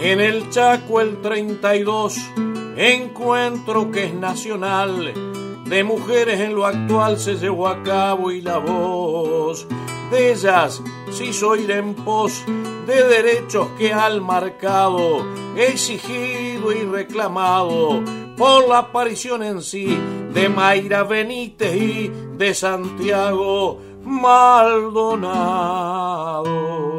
En el Chaco el 32, encuentro que es nacional, de mujeres en lo actual se llevó a cabo y la voz de ellas se hizo ir en pos de derechos que al marcado, exigido y reclamado por la aparición en sí de Mayra Benítez y de Santiago Maldonado.